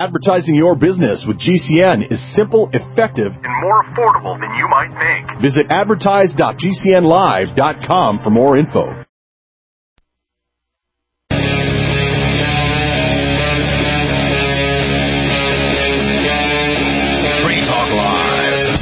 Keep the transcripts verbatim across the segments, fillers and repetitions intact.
Advertising your business with G C N is simple, effective, and more affordable than you might think. Visit advertise dot g c n live dot com for more info. Free Talk Live.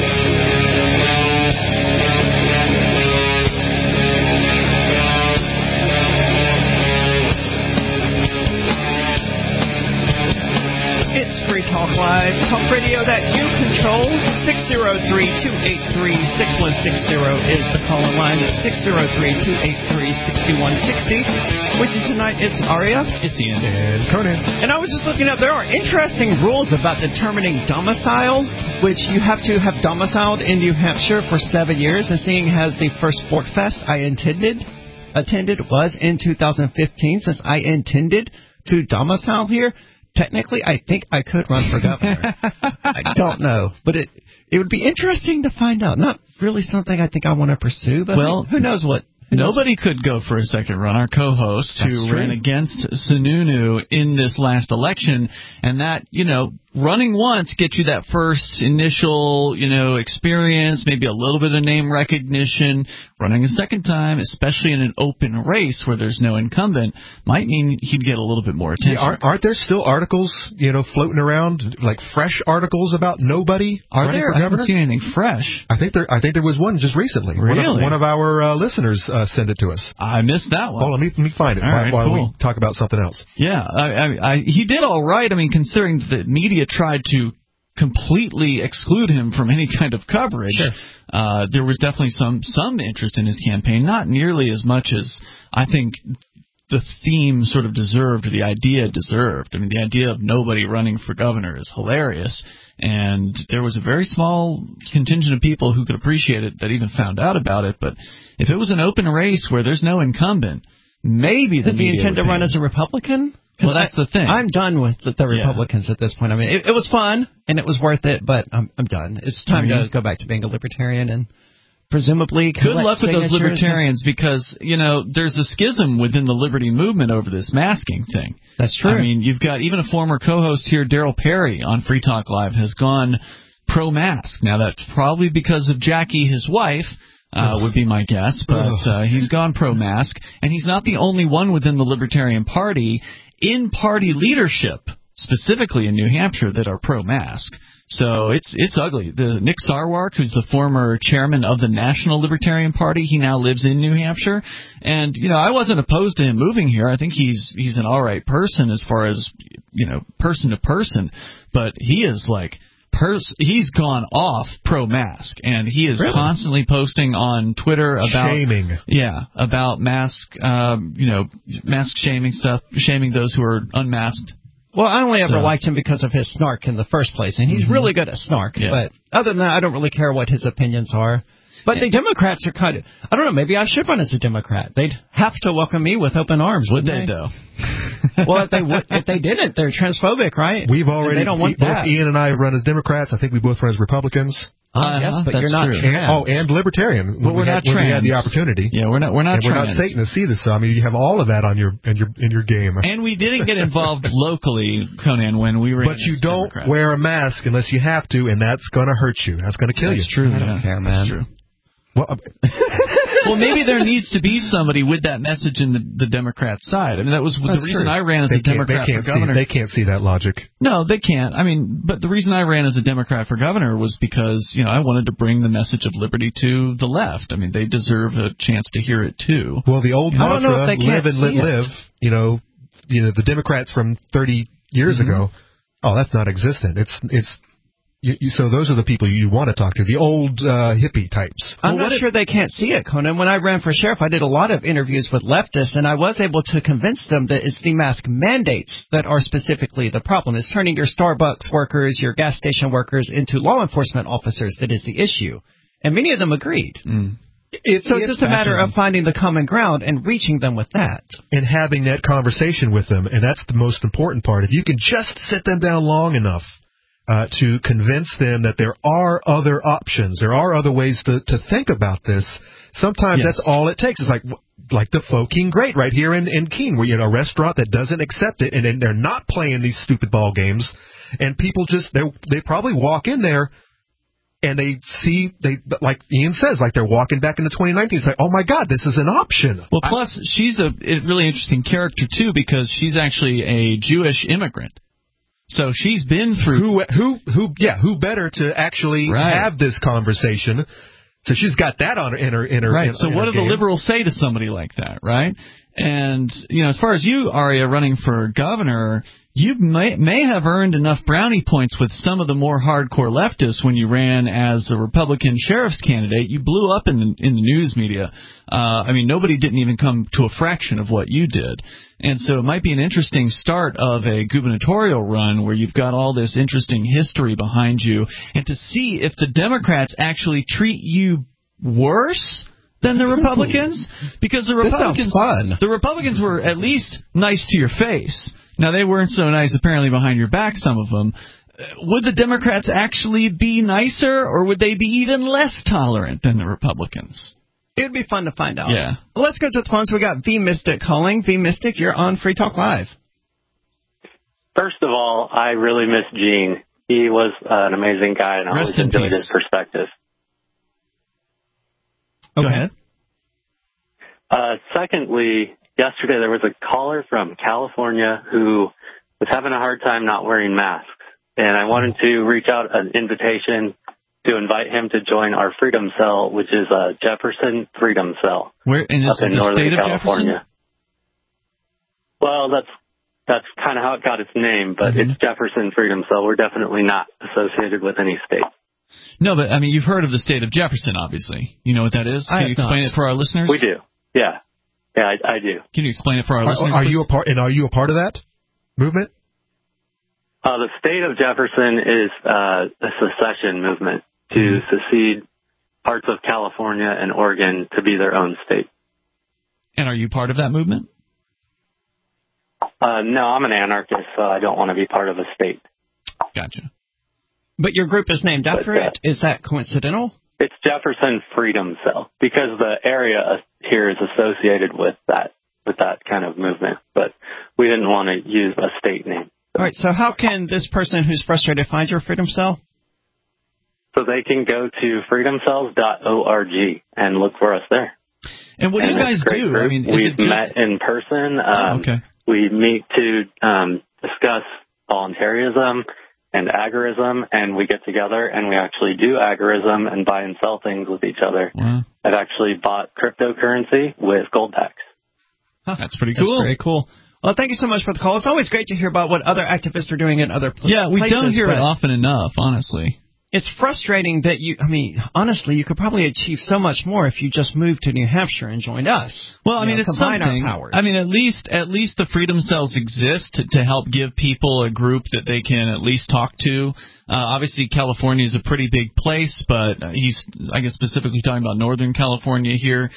It's Free Talk Live, talk radio that you control. six oh three, two eight three, six one six zero is the call-in line. It's six oh three, two eight three, six one six zero. With you tonight, it's Aria. It's Ian. And Conan. And I was just looking up, there are interesting rules about determining domicile, which you have to have domiciled in New Hampshire for seven years. And seeing as the first Sport Fest I intended, attended was in two thousand fifteen, since I intended to domicile here, technically, I think I could run for governor. I don't know. But it it would be interesting to find out. Not really something I think I want to pursue, but well, who knows what. Who Nobody knows? could go for a second run. Our co-host, That's who true. ran against Sununu in this last election, and that, you know, running once gets you that first initial, you know, experience, maybe a little bit of name recognition. Running a second time, especially in an open race where there's no incumbent, might mean he'd get a little bit more attention. Yeah, aren't, aren't there still articles, you know, floating around, like fresh articles about nobody Are running there? for I governor? haven't seen anything fresh. I think there. I think there was one just recently. Really? One of, one of our uh, listeners uh, sent it to us. I missed that one. Hold on, let me, let me find it All while, right, while cool. we talk about something else. Yeah, I, I, I, he did all right. I mean, considering the media tried to completely exclude him from any kind of coverage, Sure. uh, there was definitely some some interest in his campaign. Not nearly as much as I think the theme sort of deserved, or the idea deserved. I mean, the idea of nobody running for governor is hilarious, and there was a very small contingent of people who could appreciate it that even found out about it. But if it was an open race where there's no incumbent, maybe the Does he media intend to would run pay. as a Republican? Well, that's I, the thing. I'm done with the, the Yeah. Republicans at this point. I mean, it, it was fun, and it was worth it, but I'm, I'm done. It's time Mhm. to go back to being a libertarian and presumably Good collect luck with those signatures. libertarians, because, you know, there's a schism within the liberty movement over this masking thing. That's true. I mean, you've got even a former co-host here, Daryl Perry, on Free Talk Live, has gone pro-mask. Now, that's probably because of Jackie, his wife, uh, would be my guess, but uh, he's gone pro-mask, and he's not the only one within the Libertarian Party in party leadership, specifically in New Hampshire, that are pro-mask. So it's it's ugly. The, Nick Sarwark, who's the former chairman of the National Libertarian Party, he now lives in New Hampshire. And, you know, I wasn't opposed to him moving here. I think he's he's an all right person as far as, you know, person to person. But he is like... Pers- he's gone off pro-mask, and he is Really? constantly posting on Twitter about Shaming. yeah, about mask, um, you know, mask shaming stuff, shaming those who are unmasked. Well, I only ever So- liked him because of his snark in the first place, and he's Mm-hmm. really good at snark. Yeah. But other than that, I don't really care what his opinions are. But the Democrats are kind of, I don't know, maybe I should run as a Democrat. They'd have to welcome me with open arms, Would wouldn't they, they? though? Well, if they would, if they didn't, they're transphobic, right? We've And already. they don't want both that. Ian and I have run as Democrats. I think we both run as Republicans. Uh, yes, but that's you're not true. trans. And, oh, and Libertarian. But when we're we not had, when we had trans. the opportunity. Yeah, we're not. We're not. And we're not trans. Satanists either. So I mean, you have all of that on your in your in your game. And we didn't get involved locally, Conan, when we were. But you don't Democrat. wear a mask unless you have to, and that's going to hurt you. That's going to kill That's you. true. I don't yeah, care, That's man. true. Well, uh, Well, maybe there needs to be somebody with that message in the, the Democrat side. I mean, that was That's the reason true. I ran as they a Democrat can't, they can't for governor. See, they can't see that logic. No, they can't. I mean, but the reason I ran as a Democrat for governor was because, you know, I wanted to bring the message of liberty to the left. I mean, they deserve a chance to hear it, too. Well, the old I don't know if mantra, they can't live and let see it. live, you know, you know, the Democrats from thirty years Mm-hmm. ago, oh, that's not existent. It's, it's, you, you, so those are the people you want to talk to, the old uh, hippie types. I'm Well, not what sure they can't see it, Conan. When I ran for sheriff, I did a lot of interviews with leftists, and I was able to convince them that it's the mask mandates that are specifically the problem. It's turning your Starbucks workers, your gas station workers into law enforcement officers that is the issue. And many of them agreed. Mm. It's, So it's just a matter of finding the common ground and reaching them with that. and having that conversation with them, and that's the most important part. If you can just sit them down long enough uh, to convince them that there are other options, there are other ways to, to think about this, sometimes Yes. that's all it takes. It's like, like the Faux King Great right here in, in Keene, where you know a restaurant that doesn't accept it, and then they're not playing these stupid ball games, and people just they they probably walk in there and they see they like Ian says, like they're walking back into twenty nineteen. It's like, oh my God, this is an option. Well, plus I, she's a really interesting character too, because she's actually a Jewish immigrant. So she's been through who who who yeah who better to actually right. have this conversation. So she's got that on her in her in her right. In, so in what her do game. the liberals say to somebody like that, right? And you know, as far as you, Aria, running for governor, you may may have earned enough brownie points with some of the more hardcore leftists when you ran as a Republican sheriff's candidate. You blew up in the, in the news media. Uh, I mean, nobody didn't even come to a fraction of what you did. And so it might be an interesting start of a gubernatorial run where you've got all this interesting history behind you, and to see if the Democrats actually treat you worse than the Republicans, because the Republicans, fun. the Republicans were at least nice to your face. Now, they weren't so nice apparently behind your back, some of them. Would the Democrats actually be nicer, or would they be even less tolerant than the Republicans? It would be fun to find out. Yeah. Well, let's go to the phones. We got V Mystic calling. V Mystic, you're on Free Talk Live. First of all, I really miss Gene. He was uh, an amazing guy, and I always enjoyed his perspective. Okay. Go ahead. Uh, secondly, yesterday there was a caller from California who was having a hard time not wearing masks, and I wanted to reach out an invitation to invite him to join our Freedom Cell, which is a Jefferson Freedom Cell. Where in, up in the Northern state of California. Jefferson? Well, that's that's kind of how it got its name, but mm-hmm. It's Jefferson Freedom Cell. We're definitely not associated with any state. No, but I mean, you've heard of the state of Jefferson, obviously. You know what that is? Can I you explain not. it for our listeners? We do. Yeah, yeah, I, I do. Can you explain it for our are, listeners? Are please? you a part? And are you a part of that movement? Uh, the state of Jefferson is uh, a secession movement to mm-hmm. secede parts of California and Oregon to be their own state. And are you part of that movement? Uh, no, I'm an anarchist, so I don't want to be part of a state. Gotcha. But your group is named after but, uh, it. Is that coincidental? It's Jefferson Freedom Cell because the area here is associated with that with that kind of movement. But we didn't want to use a state name. All right. So how can this person who's frustrated find your Freedom Cell? So they can go to freedom cells dot org and look for us there. And what do and you guys do? Group. I mean, is we've it just... met in person. Um, oh, okay. We meet to um, discuss voluntarism and agorism, and we get together and we actually do agorism and buy and sell things with each other. Wow. I've actually bought cryptocurrency with gold tax. Huh, that's pretty cool. That's very cool. Well, thank you so much for the call. It's always great to hear about what other activists are doing in other places. Yeah, we don't hear it often enough, honestly. It's frustrating that you, I mean, honestly, you could probably achieve so much more if you just moved to New Hampshire and joined us. Well, I mean, know, it's combine something. Our powers. I mean, at least at least the Freedom Cells exist to, to help give people a group that they can at least talk to. Uh, obviously, California is a pretty big place, but he's, I guess, specifically talking about Northern California here.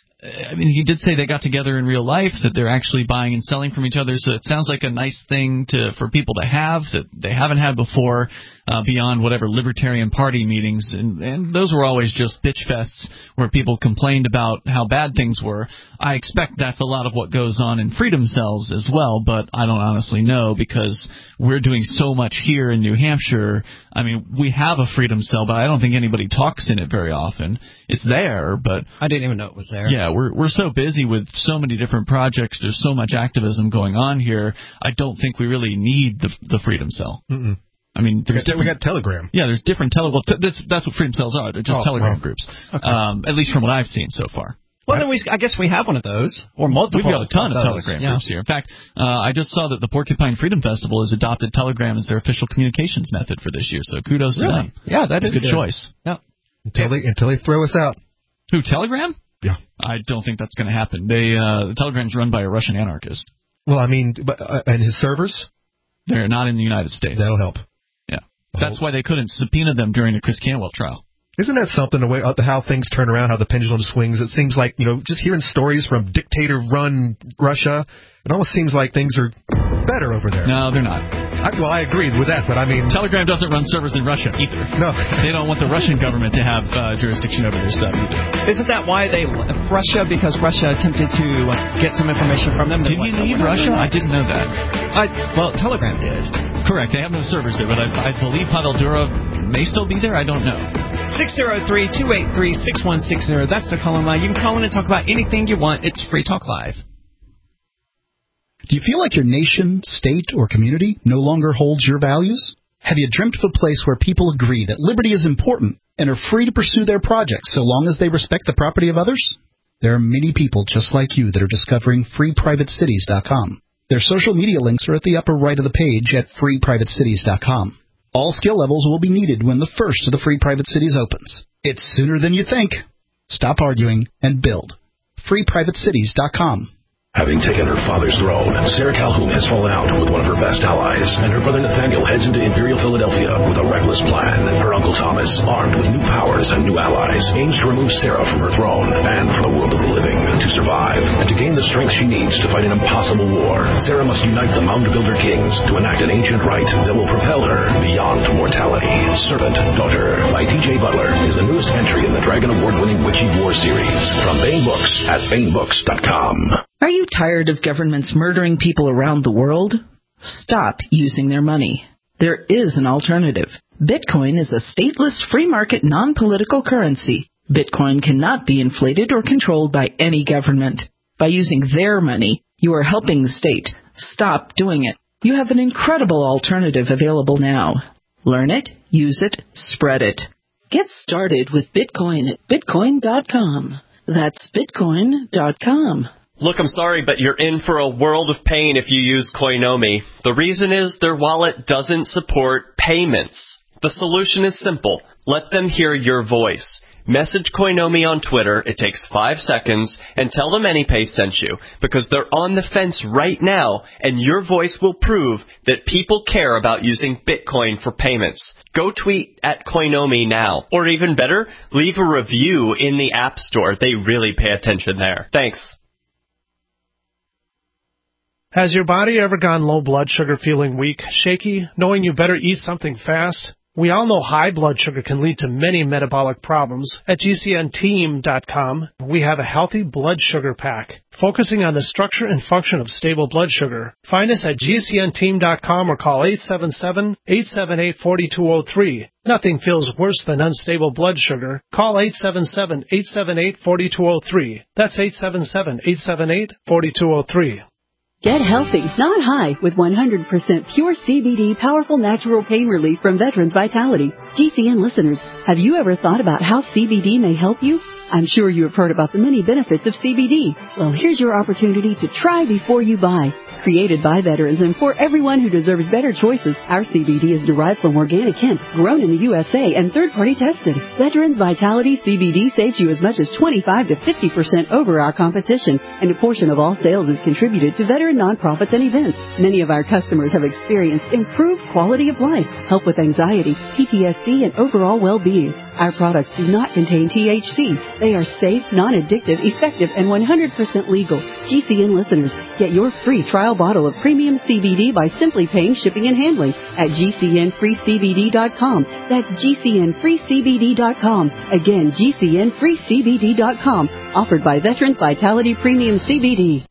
I mean, he did say they got together in real life, that they're actually buying and selling from each other. So it sounds like a nice thing to for people to have that they haven't had before, uh, beyond whatever Libertarian Party meetings. And, and those were always just bitch fests where people complained about how bad things were. I expect that's a lot of what goes on in Freedom Cells as well, but I don't honestly know because we're doing so much here in New Hampshire. I mean, we have a Freedom Cell, but I don't think anybody talks in it very often. It's there, but... I didn't even know it was there. Yeah, we're we're so busy with so many different projects. There's so much activism going on here. I don't think we really need the the Freedom Cell. Mm-mm. I mean, there's we got, we got Telegram. Yeah, there's different tele. Well, t- that's that's what Freedom Cells are. They're just oh, Telegram well. groups. Okay. Um, at least from what I've seen so far. Well, then we, I guess we have one of those, or multiple. We've got a ton of, of Telegram yeah. groups here. In fact, uh, I just saw that the Porcupine Freedom Festival has adopted Telegram as their official communications method for this year. So kudos really? to them. Yeah, that That's is a good, good choice. Yeah. Until they until they throw us out. Who, Telegram? Yeah. I don't think that's going to happen. They uh, Telegram's run by a Russian anarchist. Well, I mean, but, uh, and his servers? They're not in the United States. That'll help. Yeah. That's why they couldn't subpoena them during the Chris Canwell trial. Isn't that something, the way uh, how things turn around, how the pendulum swings? It seems like, you know, just hearing stories from dictator-run Russia, it almost seems like things are better over there. No, they're not. I, well, I agreed with that, but I mean... Telegram doesn't run servers in Russia either. No. They don't want the Russian government to have uh, jurisdiction over their stuff either. Isn't that why they left Russia? Because Russia attempted to get some information from them. Did we leave Russia? I didn't know that. I, well, Telegram did. Correct. They have no servers there, but I, I believe Pavel Durov may still be there. I don't know. six oh three, two eight three, six one six zero. That's the call-in line. You can call in and talk about anything you want. It's Free Talk Live. Do you feel like your nation, state, or community no longer holds your values? Have you dreamt of a place where people agree that liberty is important and are free to pursue their projects so long as they respect the property of others? There are many people just like you that are discovering free private cities dot com. Their social media links are at the upper right of the page at free private cities dot com. All skill levels will be needed when the first of the Free Private Cities opens. It's sooner than you think. Stop arguing and build. free private cities dot com. Having taken her father's throne, Sarah Calhoun has fallen out with one of her best allies, and her brother Nathaniel heads into Imperial Philadelphia with a reckless plan. Her uncle Thomas, armed with new powers and new allies, aims to remove Sarah from her throne and from the world of the living. To survive, and to gain the strength she needs to fight an impossible war, Sarah must unite the Mound Builder Kings to enact an ancient rite that will propel her beyond mortality. Servant Daughter by T J Butler is the newest entry in the Dragon Award-winning Witchy War series from Baen Books at baen books dot com. Are you tired of governments murdering people around the world? Stop using their money. There is an alternative. Bitcoin is a stateless, free market, non-political currency. Bitcoin cannot be inflated or controlled by any government. By using their money, you are helping the state. Stop doing it. You have an incredible alternative available now. Learn it, use it, spread it. Get started with Bitcoin at bitcoin dot com. That's bitcoin dot com. Look, I'm sorry, but you're in for a world of pain if you use Coinomi. The reason is their wallet doesn't support payments. The solution is simple. Let them hear your voice. Message Coinomi on Twitter, it takes five seconds, and tell them AnyPay sent you, because they're on the fence right now, and your voice will prove that people care about using Bitcoin for payments. Go tweet at Coinomi now. Or even better, leave a review in the App Store. They really pay attention there. Thanks. Has your body ever gone low blood sugar, feeling weak, shaky, knowing you better eat something fast? We all know high blood sugar can lead to many metabolic problems. At G C N team dot com, we have a healthy blood sugar pack, focusing on the structure and function of stable blood sugar. Find us at G C N team dot com or call eight seven seven, eight seven eight, four two zero three. Nothing feels worse than unstable blood sugar. Call eight seven seven, eight seven eight, four two zero three. That's eight seven seven, eight seven eight, four two zero three. Get healthy, not high, with one hundred percent pure C B D powerful natural pain relief from Veterans Vitality. G C N listeners, have you ever thought about how C B D may help you? I'm sure you have heard about the many benefits of C B D. Well, here's your opportunity to try before you buy. Created by veterans and for everyone who deserves better choices, our C B D is derived from organic hemp, grown in the U S A and third-party tested. Veterans Vitality C B D saves you as much as twenty-five to fifty percent over our competition, and a portion of all sales is contributed to veteran nonprofits and events. Many of our customers have experienced improved quality of life, help with anxiety, P T S D, and overall well-being. Our products do not contain T H C. They are safe, non-addictive, effective, and one hundred percent legal. G C N listeners, get your free trial bottle of premium C B D by simply paying shipping and handling at G C N free C B D dot com. That's G C N free C B D dot com. Again, G C N free C B D dot com. Offered by Veterans Vitality Premium C B D.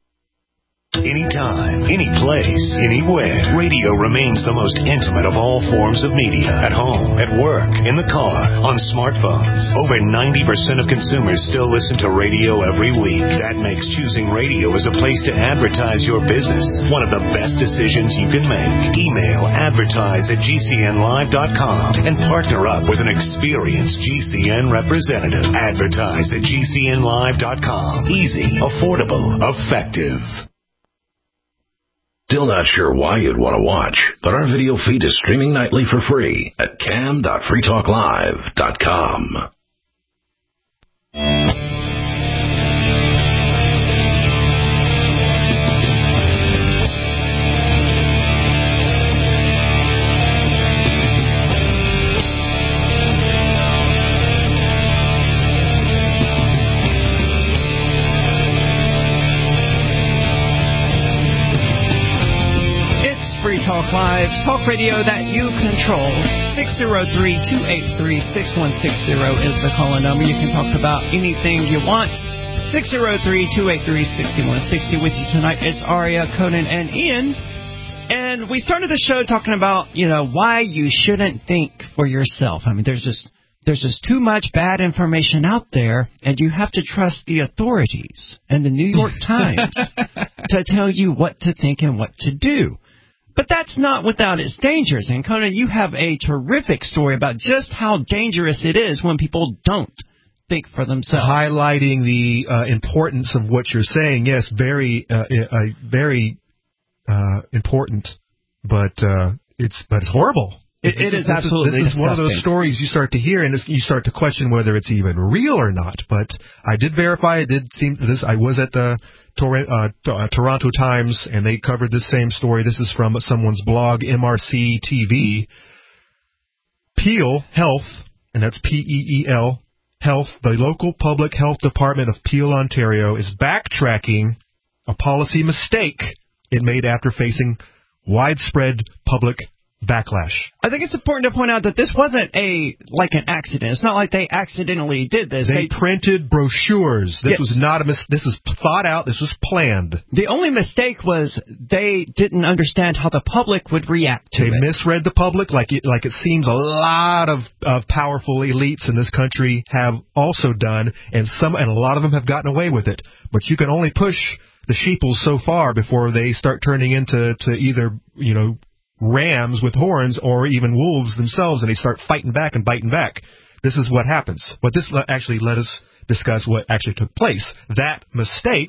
Anytime, any place, anywhere, radio remains the most intimate of all forms of media. At home, at work, in the car, on smartphones. Over ninety percent of consumers still listen to radio every week. That makes choosing radio as a place to advertise your business one of the best decisions you can make. Email advertise at G C N live dot com and partner up with an experienced G C N representative. Advertise at G C N live dot com. Easy, affordable, effective. Still not sure why you'd want to watch, but our video feed is streaming nightly for free at cam dot free talk live dot com. Live, talk radio that you control. six oh three, two eight three, six one six oh is the call-in number. You can talk about anything you want. six oh three, two eight three, six one six oh with you tonight. It's Aria, Conan, and Ian. And we started the show talking about, you know, why you shouldn't think for yourself. I mean, there's just, there's just too much bad information out there, and you have to trust the authorities and the New York Times to tell you what to think and what to do. But that's not without its dangers. And, Conan, you have a terrific story about just how dangerous it is when people don't think for themselves. Highlighting the uh, importance of what you're saying. Yes, very, uh, uh, very uh, important, but uh, it's but it's horrible. It, it is, is absolutely This is, this is one of those stories you start to hear, and you start to question whether it's even real or not. But I did verify. It did seem this. I was at the Tor- uh, uh, Toronto Times, and they covered this same story. This is from someone's blog, M R C T V. Peel Health, and that's P E E L, Health, the local public health department of Peel, Ontario, is backtracking a policy mistake it made after facing widespread public backlash. I think it's important to point out that this wasn't a like an accident. It's not like they accidentally did this. They, they printed brochures. This yes. was not a mis- this was thought out. This was planned. The only mistake was they didn't understand how the public would react to they it. They misread the public, like it, like it seems a lot of, of powerful elites in this country have also done, and some and a lot of them have gotten away with it. But you can only push the sheeples so far before they start turning into to either, you know, rams with horns or even wolves themselves, and they start fighting back and biting back. This is what happens. But this actually let us discuss what actually took place. That mistake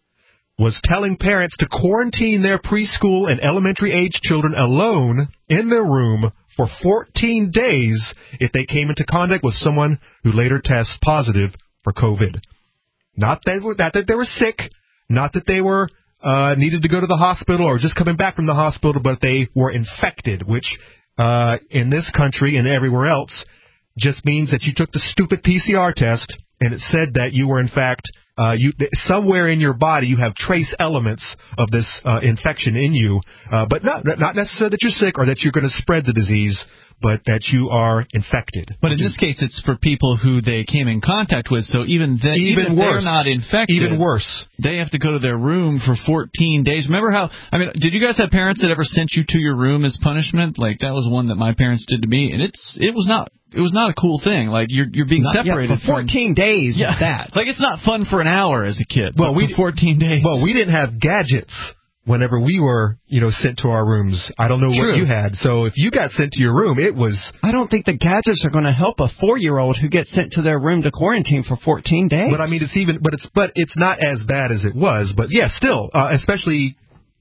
was telling parents to quarantine their preschool and elementary age children alone in their room for fourteen days if they came into contact with someone who later tests positive for COVID. Not that, not that they were sick, not that they were Uh, needed to go to the hospital or just coming back from the hospital, but they were infected, which uh, in this country and everywhere else just means that you took the stupid P C R test and it said that you were in fact, uh, you somewhere in your body you have trace elements of this uh, infection in you, uh, but not not necessarily that you're sick or that you're going to spread the disease, but that you are infected. But in this case, it's for people who they came in contact with, so even, they, even, even if worse, they're not infected, even worse, they have to go to their room for fourteen days. Remember how, I mean, did you guys have parents that ever sent you to your room as punishment? Like, that was one that my parents did to me, and it's it was not it was not a cool thing. Like, you're you're being not, separated yeah, for fourteen from, days yeah, with that. Like, it's not fun for an hour as a kid, well, we, for fourteen days. Well, we didn't have gadgets whenever we were, you know, sent to our rooms. I don't know True. what you had. So if you got sent to your room, it was... I don't think the gadgets are going to help a four-year-old who gets sent to their room to quarantine for fourteen days. But I mean, it's even, but it's, but it's not as bad as it was. But yeah, still, uh, especially,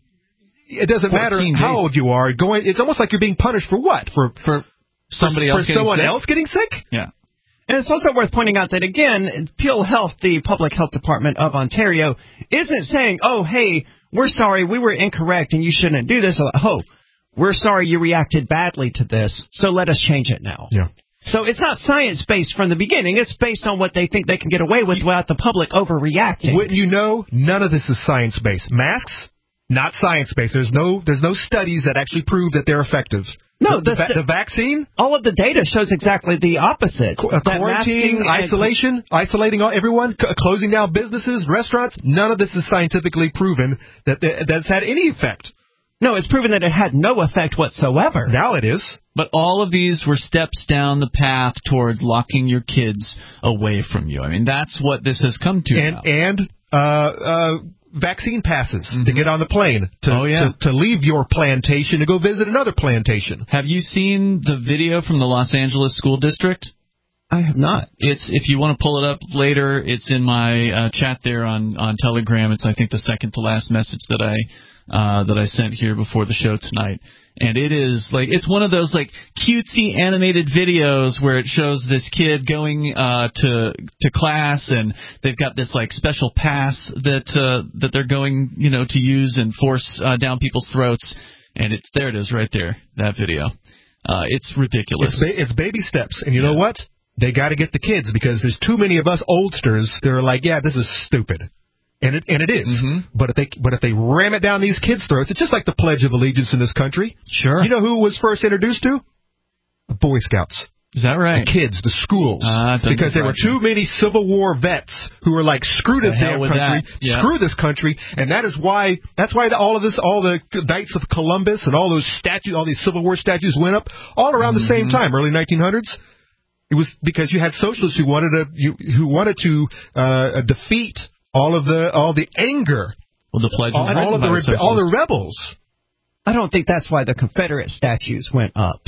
it doesn't matter days. how old you are. Going, it's almost like you're being punished for what? For for somebody for, else for getting someone sick? else getting sick? Yeah. And it's also worth pointing out that, again, Peel Health, the Public Health Department of Ontario, isn't saying, oh, hey, we're sorry, we were incorrect and you shouldn't do this. Or, oh, we're sorry you reacted badly to this, so let us change it now. Yeah. So it's not science-based from the beginning. It's based on what they think they can get away with without the public overreacting. Wouldn't you know, none of this is science-based. Masks, not science-based. There's no there's no studies that actually prove that they're effective. No, the, the, the, the vaccine? All of the data shows exactly the opposite. Qu- uh, quarantine, isolation, and, isolating all, everyone, c- closing down businesses, restaurants. None of this is scientifically proven that th- that's had any effect. No, it's proven that it had no effect whatsoever. Now it is. But all of these were steps down the path towards locking your kids away from you. I mean, that's what this has come to and, now. And uh, uh, vaccine passes mm-hmm. to get on the plane, to, oh, yeah. to, to leave your plantation to go visit another plantation. Have you seen the video from the Los Angeles School District? I have not. It's if you want to pull it up later, it's in my uh, chat there on, on Telegram. It's, I think, the second to last message that I uh, that I sent here before the show tonight. And it is like it's one of those like cutesy animated videos where it shows this kid going uh, to to class, and they've got this like special pass that uh, that they're going you know to use and force uh, down people's throats. And it's there. It is right there. That video. Uh, it's ridiculous. It's, ba- it's baby steps, and you yeah. know what? They got to get the kids because there's too many of us oldsters that are like, yeah, this is stupid. And it and it is. Mm-hmm. But if they but if they ram it down these kids' throats, it's just like the Pledge of Allegiance in this country. Sure. You know who was first introduced to? The Boy Scouts. Is that right? The kids, the schools. Uh, because there were too many Civil War vets who were like, screw this damn country, yeah. screw this country, and that is why that's why all of this, all the Knights of Columbus and all those statues, all these Civil War statues went up all around mm-hmm. the same time, early nineteen hundreds. It was because you had socialists who wanted to you, who wanted to uh, defeat all of the all the anger, well, the pledge, all, all of the the all the rebels. I don't think that's why the Confederate statues went up.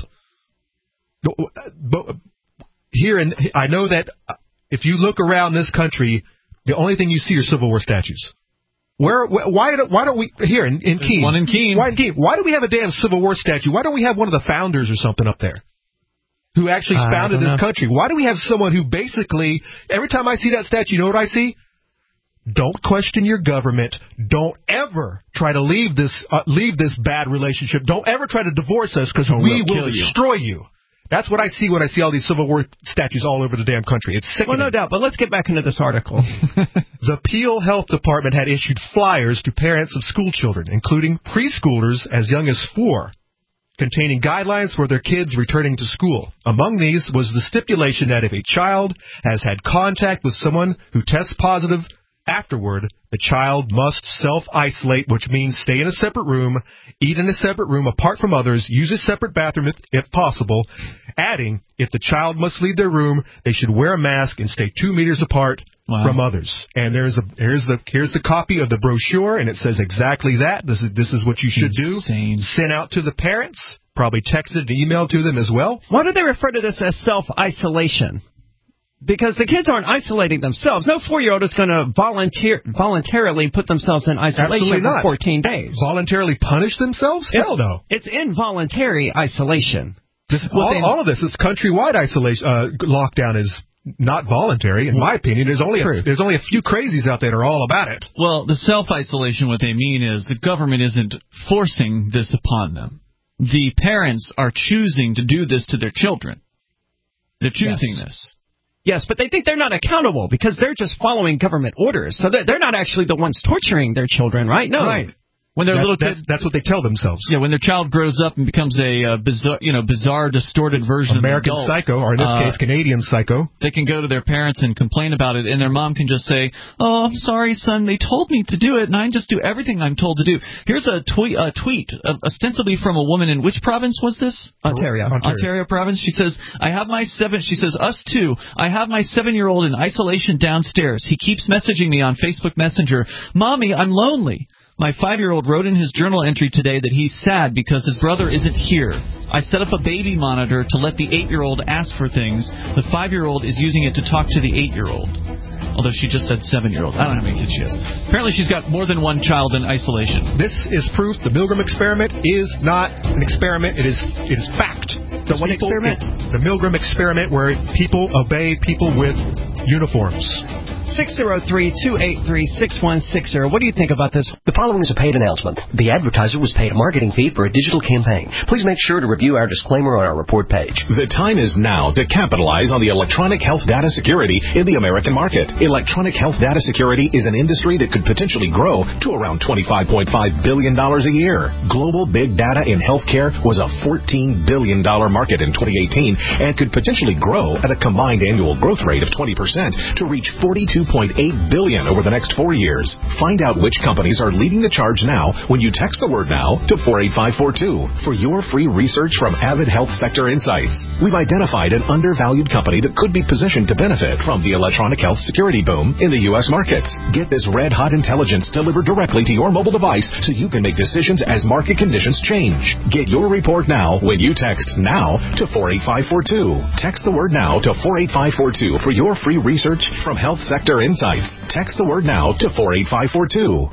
But, but here, in, I know that if you look around this country, the only thing you see are Civil War statues. Where, why, why don't we here in, in Keene? One in Keene. Why in Keene? Why do we have a damn Civil War statue? Why don't we have one of the founders or something up there who actually founded this know. country? Why do we have someone who basically every time I see that statue, you know what I see? Don't question your government. Don't ever try to leave this uh, leave this bad relationship. Don't ever try to divorce us because we we'll will destroy you. you. That's what I see when I see all these Civil War statues all over the damn country. It's sickening. Well, no doubt, but let's get back into this article. The Peel Health Department had issued flyers to parents of school children, including preschoolers as young as four, containing guidelines for their kids returning to school. Among these was the stipulation that if a child has had contact with someone who tests positive afterward, the child must self-isolate, which means stay in a separate room, eat in a separate room apart from others, use a separate bathroom if, if possible, adding, if the child must leave their room, they should wear a mask and stay two meters apart wow. from others. And there's a here's the here's the copy of the brochure, and it says exactly that. This is this is what you should Insane. do. Send out to the parents, probably texted and emailed to them as well. Why do they refer to this as self-isolation? Because the kids aren't isolating themselves. No four-year-old is going to volunteer voluntarily put themselves in isolation Absolutely for not. fourteen days. Voluntarily punish themselves? It's, Hell no. It's involuntary isolation. This, all, all of this, this countrywide isolation uh, lockdown is not voluntary, in my opinion. There's only a, there's only a few crazies out there that are all about it. Well, the self-isolation, what they mean is the government isn't forcing this upon them. The parents are choosing to do this to their children. They're choosing yes. this. Yes, but they think they're not accountable because they're just following government orders. So they're not actually the ones torturing their children, right? No. Right. When they're that's, little kids, that's, that's what they tell themselves. Yeah, when their child grows up and becomes a uh, bizarre, you know, bizarre, distorted version American of an adult, Psycho, or in this uh, case, Canadian Psycho. They can go to their parents and complain about it, and their mom can just say, "Oh, I'm sorry, son. They told me to do it, and I just do everything I'm told to do." Here's a tweet, a tweet uh, ostensibly from a woman in which province was this? Ontario. Ontario. Ontario province. She says, "I have my seven." She says, "Us too. I have my seven-year-old in isolation downstairs. He keeps messaging me on Facebook Messenger. Mommy, I'm lonely. My five-year-old wrote in his journal entry today that he's sad because his brother isn't here. I set up a baby monitor to let the eight-year-old ask for things. The five-year-old is using it to talk to the eight-year-old." Although she just said seven-year-old. I don't know how many kids she has. Apparently she's got more than one child in isolation. This is proof the Milgram experiment is not an experiment. It is it is fact. The what people, experiment? It, the Milgram experiment where people obey people with uniforms. six oh three, two eight three, six one six oh. What do you think about this? The following is a paid announcement. The advertiser was paid a marketing fee for a digital campaign. Please make sure to review our disclaimer on our report page. The time is now to capitalize on the electronic health data security in the American market. Electronic health data security is an industry that could potentially grow to around twenty-five point five billion dollars a year. Global big data in healthcare was a fourteen billion dollars market in twenty eighteen and could potentially grow at a combined annual growth rate of twenty percent to reach forty-two point eight billion dollars over the next four years. Find out which companies are leading the charge now when you text the word now to four eight five four two for your free research from Avid Health Sector Insights. We've identified an undervalued company that could be positioned to benefit from the electronic health security boom in the U S markets. Get this red-hot intelligence delivered directly to your mobile device so you can make decisions as market conditions change. Get your report now when you text NOW to four eight five four two. Text the word NOW to four eight five four two for your free research from Health Sector Insights. Text the word NOW to four eight five four two.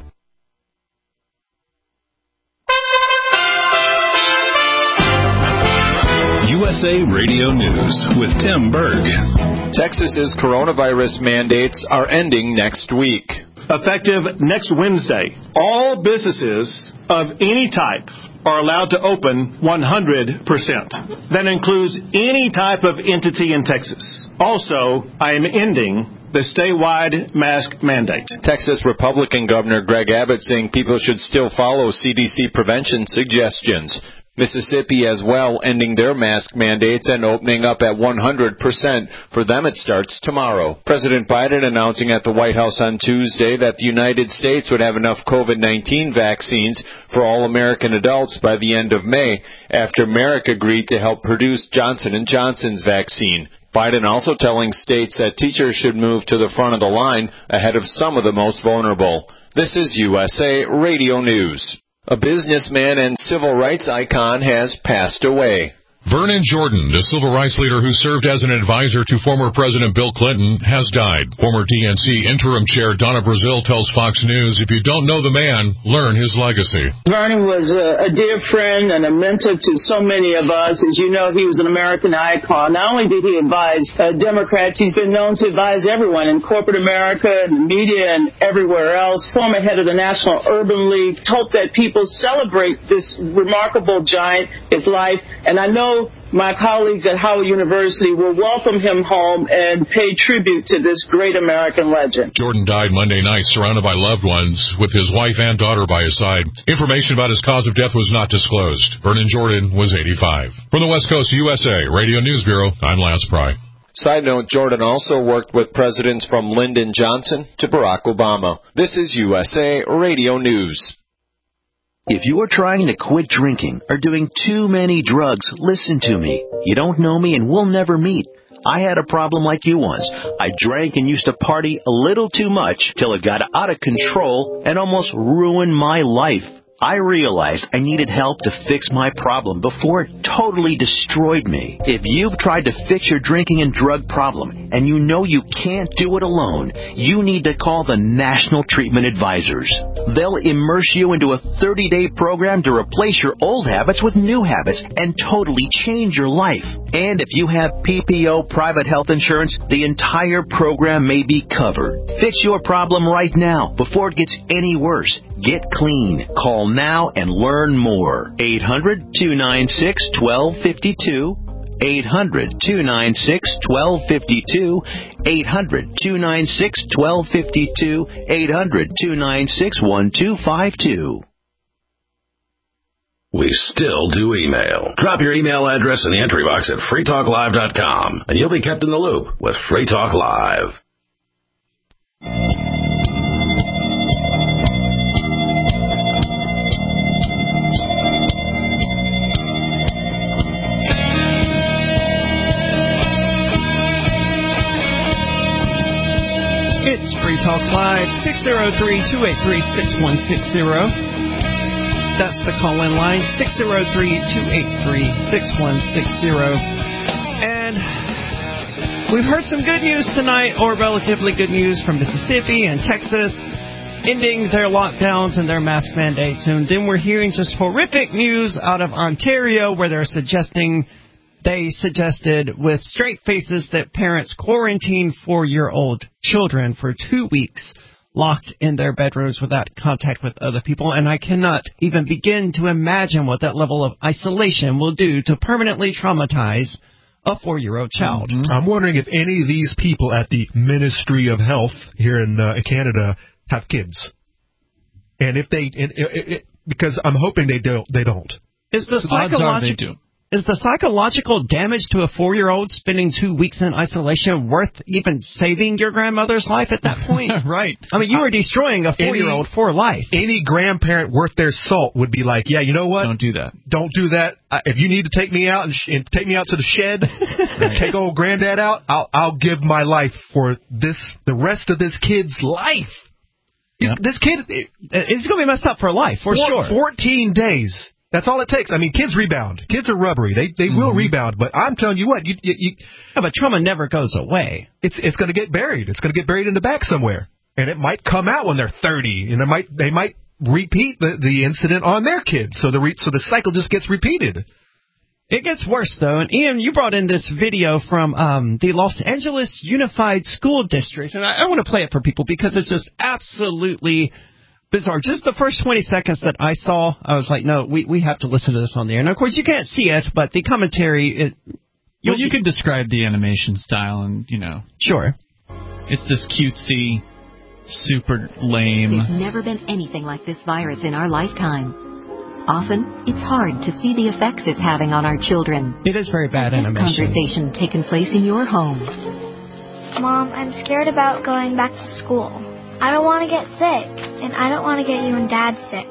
U S A Radio News with Tim Berg. Texas's coronavirus mandates are ending next week. Effective next Wednesday, all businesses of any type are allowed to open one hundred percent. That includes any type of entity in Texas. Also, I am ending the statewide mask mandate. Texas Republican Governor Greg Abbott saying people should still follow C D C prevention suggestions. Mississippi as well ending their mask mandates and opening up at one hundred percent. For them it starts tomorrow. President Biden announcing at the White House on Tuesday that the United States would have enough COVID nineteen vaccines for all American adults by the end of May, after Merck agreed to help produce Johnson and Johnson's vaccine. Biden also telling states that teachers should move to the front of the line ahead of some of the most vulnerable. This is U S A Radio News. A businessman and civil rights icon has passed away. Vernon Jordan, the civil rights leader who served as an advisor to former President Bill Clinton, has died. Former D N C interim chair Donna Brazile tells Fox News, if you don't know the man, learn his legacy. Vernon was a, a dear friend and a mentor to so many of us. As you know, he was an American icon. Not only did he advise uh, Democrats, he's been known to advise everyone in corporate America, in the media, and everywhere else. Former head of the National Urban League. Hope that people celebrate this remarkable giant, his life. And I know my colleagues at Howard University will welcome him home and pay tribute to this great American legend. Jordan died Monday night surrounded by loved ones with his wife and daughter by his side. Information about his cause of death was not disclosed. Vernon Jordan was eighty-five. From the West Coast U S A Radio News Bureau, I'm Lance Pry. Side note, Jordan also worked with presidents from Lyndon Johnson to Barack Obama. This is U S A Radio News. If you are trying to quit drinking or doing too many drugs, listen to me. You don't know me and we'll never meet. I had a problem like you once. I drank and used to party a little too much till it got out of control and almost ruined my life. I realized I needed help to fix my problem before it totally destroyed me. If you've tried to fix your drinking and drug problem and you know you can't do it alone, you need to call the National Treatment Advisors. They'll immerse you into a thirty-day program to replace your old habits with new habits and totally change your life. And if you have P P O private health insurance, the entire program may be covered. Fix your problem right now before it gets any worse. Get clean. Call now and learn more. eight hundred, two nine six, one two five two. eight hundred, two nine six, one two five two. eight hundred, two nine six, one two five two. eight hundred, two nine six, one two five two. We still do email. Drop your email address in the entry box at free talk live dot com, and you'll be kept in the loop with Free Talk Live. It's Free Talk Live, six oh three, two eight three, six one six zero. That's the call-in line, six oh three, two eight three, six one six zero. And we've heard some good news tonight, or relatively good news from Mississippi and Texas, ending their lockdowns and their mask mandates. And then we're hearing just horrific news out of Ontario, where they're suggesting They suggested with straight faces that parents quarantine four-year-old children for two weeks locked in their bedrooms without contact with other people. And I cannot even begin to imagine what that level of isolation will do to permanently traumatize a four-year-old child. Mm-hmm. I'm wondering if any of these people at the Ministry of Health here in uh, Canada have kids. And if they, and it, it, because I'm hoping they don't, they don't. Is the psychological... Is the psychological damage to a four-year-old spending two weeks in isolation worth even saving your grandmother's life at that point? Right. I mean, you are destroying a four-year-old any, for life. Any grandparent worth their salt would be like, yeah, you know what? Don't do that. Don't do that. I, if you need to take me out and, sh- and take me out to the shed and take old granddad out, I'll, I'll give my life for this, the rest of this kid's life. Yep. This kid, it, it's going to be messed up for life, for Four, sure. fourteen days. That's all it takes. I mean, kids rebound. Kids are rubbery. They they mm-hmm. will rebound. But I'm telling you what, you, you, you yeah, but trauma never goes away. It's it's going to get buried. It's going to get buried in the back somewhere, and it might come out when they're thirty, and they might they might repeat the, the incident on their kids. So the re, so the cycle just gets repeated. It gets worse though. And Ian, you brought in this video from um, the Los Angeles Unified School District, and I, I want to play it for people because it's just absolutely bizarre. Just the first twenty seconds that I saw, I was like, no, we, we have to listen to this on the air. And, of course, you can't see it, but the commentary... It, well, you can describe the animation style and, you know... Sure. It's this cutesy, super lame. There's never been anything like this virus in our lifetime. Often, it's hard to see the effects it's having on our children. It is very bad animation. Conversation taking place in your home. Mom, I'm scared about going back to school. I don't want to get sick, and I don't want to get you and Dad sick.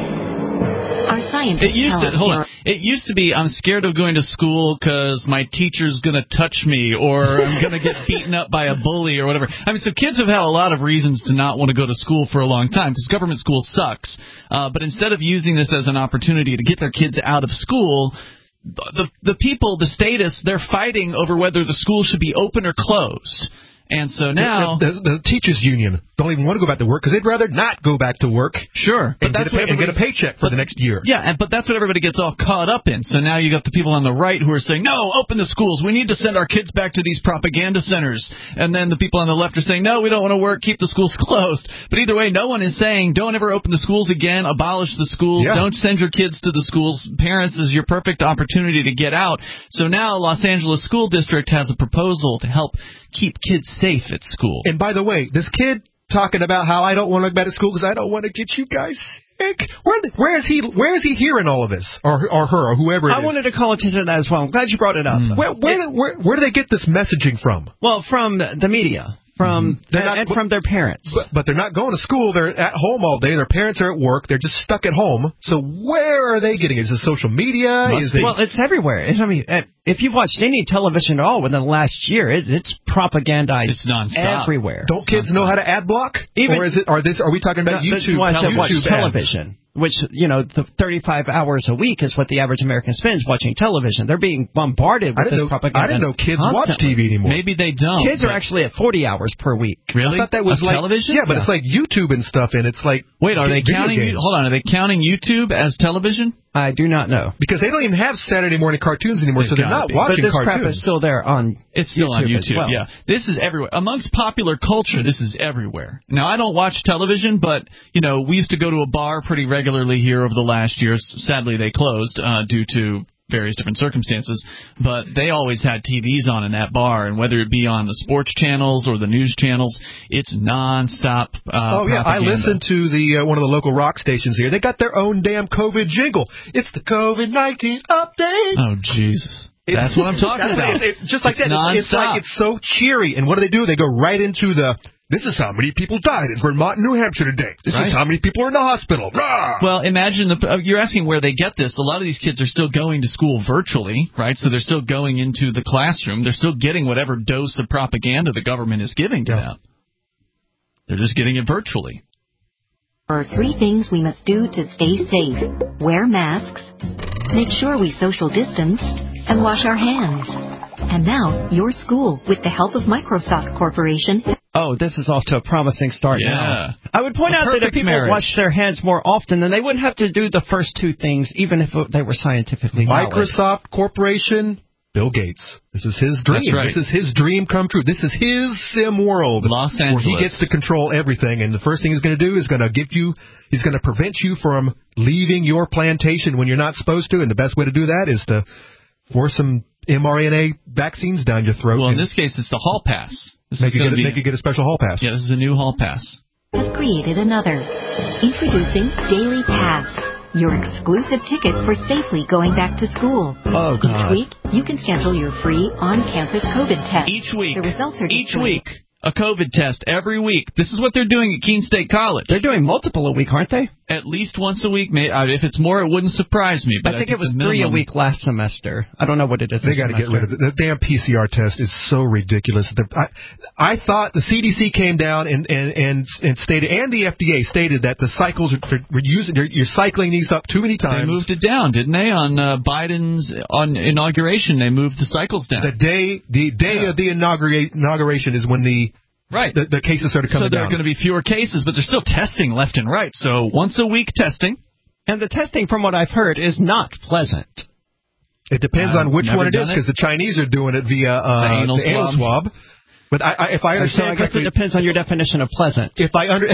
Our scientists It used to tell us hold on. It used to be I'm scared of going to school because my teacher's going to touch me, or I'm going to get beaten up by a bully, or whatever. I mean, so kids have had a lot of reasons to not want to go to school for a long time because government school sucks. Uh, but instead of using this as an opportunity to get their kids out of school, the the people, the statists, they're fighting over whether the school should be open or closed. And so now the, the, the teachers union don't even want to go back to work because they'd rather not go back to work. Sure, but and, that's get a, and get a paycheck for but, the next year. Yeah, and, but that's what everybody gets all caught up in. So now you got the people on the right who are saying, no, open the schools. We need to send our kids back to these propaganda centers. And then the people on the left are saying, no, we don't want to work. Keep the schools closed. But either way, no one is saying, don't ever open the schools again. Abolish the schools. Yeah. Don't send your kids to the schools. Parents, this is your perfect opportunity to get out. So now Los Angeles School District has a proposal to help keep kids safe at school. And by the way, this kid talking about how I don't want to go back to school because I don't want to get you guys sick. Where, where is he? Where is he hearing all of this, or or her, or whoever it I is? wanted to call attention to that as well. I'm glad you brought it up. Mm. Where where, it, where where do they get this messaging from? Well, from the media. From mm-hmm. and, not, and from their parents. But, but they're not going to school. They're at home all day. Their parents are at work. They're just stuck at home. So where are they getting it? Is it social media? Is it... Well, it's everywhere. I mean, if you've watched any television at all within the last year, it, it's propagandized it's nonstop. everywhere. Don't kids know how to ad block? Even, or is it? Are this? Are we talking about no, YouTube? That's why I said watch YouTube television. Ads. Which, you know, the thirty-five hours a week is what the average American spends watching television. They're being bombarded with this know, propaganda. I didn't know kids constantly. watch T V anymore. Maybe they don't. Kids are actually at forty hours per week. Really? I thought that was of like television? Yeah, but yeah. It's like YouTube and stuff, and it's like wait, are they counting? Games. Hold on, are they counting YouTube as television? I do not know because they don't even have Saturday morning cartoons anymore, They've so they're not be. watching but this cartoons. Crap is still there on. It's still YouTube on YouTube. Well. Yeah, this is everywhere amongst popular culture. This is everywhere. Now I don't watch television, but you know we used to go to a bar pretty regularly here over the last years. Sadly, they closed uh, due to various different circumstances, but they always had T Vs on in that bar, and whether it be on the sports channels or the news channels, it's nonstop. Uh, oh yeah, propaganda. I listened to the uh, one of the local rock stations here. They got their own damn COVID jingle. It's the COVID nineteen update. Oh Jesus. That's what I'm talking about. It, it, just like it's that, it's, it's like it's so cheery. And what do they do? They go right into the. This is how many people died in Vermont and New Hampshire today. This right. is how many people are in the hospital. Rah! Well, imagine the, uh, you're asking where they get this. A lot of these kids are still going to school virtually, right? So they're still going into the classroom. They're still getting whatever dose of propaganda the government is giving to yeah. them. They're just getting it virtually. There are three things we must do to stay safe. Wear masks, make sure we social distance, and wash our hands. And now, your school, with the help of Microsoft Corporation. Oh, this is off to a promising start yeah. now. I would point a out that if people marriage. wash their hands more often, then they wouldn't have to do the first two things, even if they were scientifically valid. Microsoft Corporation, Bill Gates. This is his dream. That's right. This is his dream come true. This is his sim world. Los Angeles. Where he gets to control everything. And the first thing he's going to do is going to give you, he's going to prevent you from leaving your plantation when you're not supposed to. And the best way to do that is to force some mRNA vaccines down your throat. Well, in this case, it's the hall pass. This make, is you get a, be, make you get a special hall pass. Yeah, this is a new hall pass. Has created another. Introducing Daily Pass, your exclusive ticket for safely going back to school. Oh, God. Each week, you can schedule your free on-campus COVID test. Each week. The results are Each displayed. week. A COVID test every week. This is what they're doing at Keene State College. They're doing multiple a week, aren't they? At least once a week. May, uh, if it's more, it wouldn't surprise me. But I think I it was three a week last semester. I don't know what it is. They got to get rid of it. The damn P C R test is so ridiculous. The, I, I thought the C D C came down and, and, and, and stated, and the F D A stated that the cycles are are using. You're cycling these up too many times. They moved it down, didn't they? On uh, Biden's on inauguration, they moved the cycles down. The day, the day yeah. of the inaugurate, inauguration is when the Right. The, the cases started coming down. So there down. are going to be fewer cases, but they're still testing left and right. So once a week testing. And the testing, from what I've heard, is not pleasant. It depends I've on which one it is, it. because the Chinese are doing it via uh, the anal the swab. Anal swab. But I, I, if I understand so I guess correctly, it depends on your definition of pleasant. If I under,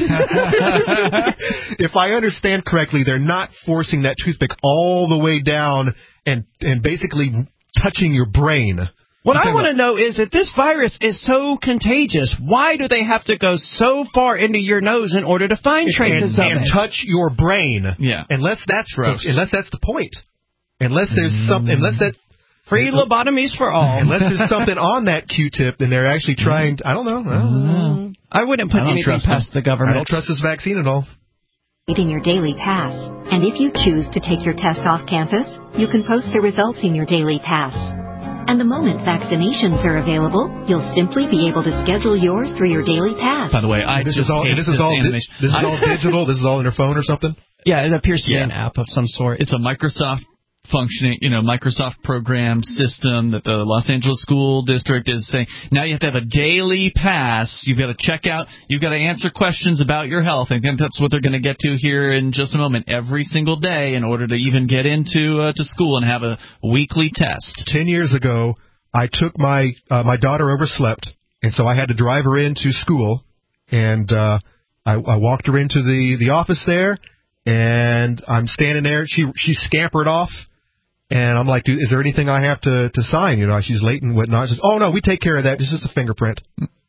if I understand correctly, they're not forcing that toothpick all the way down and and basically touching your brain. What I want to know is if this virus is so contagious, why do they have to go so far into your nose in order to find traces and, of and it? touch your brain? Yeah. Unless that's Gross. the, unless that's the point. Unless there's mm. something. Unless that. Free lobotomies for all. Unless there's something on that Q-tip, and they're actually trying. To, I don't know. I, don't know. I wouldn't put I anything past the government. I don't trust this vaccine at all. In your daily pass. And if you choose to take your test off campus, you can post the results in your daily pass. And the moment vaccinations are available, you'll simply be able to schedule yours through your daily pass. By the way, I this just is all hate this is this all di- animation. this is all digital. This is all on your phone or something. Yeah, it appears to Yeah. be an app of some sort. It's a Microsoft functioning, you know, Microsoft program system that the Los Angeles School District is saying. Now you have to have a daily pass. You've got to check out. You've got to answer questions about your health. I think that's what they're going to get to here in just a moment. Every single day, in order to even get into uh, to school and have a weekly test. Ten years ago, I took my uh, my daughter overslept, and so I had to drive her into school, and uh, I, I walked her into the, the office there, and I'm standing there. She she scampered off, and I'm like, dude, is there anything I have to, to sign? You know, she's late and whatnot. She says, oh no, we take care of that. This is just a fingerprint.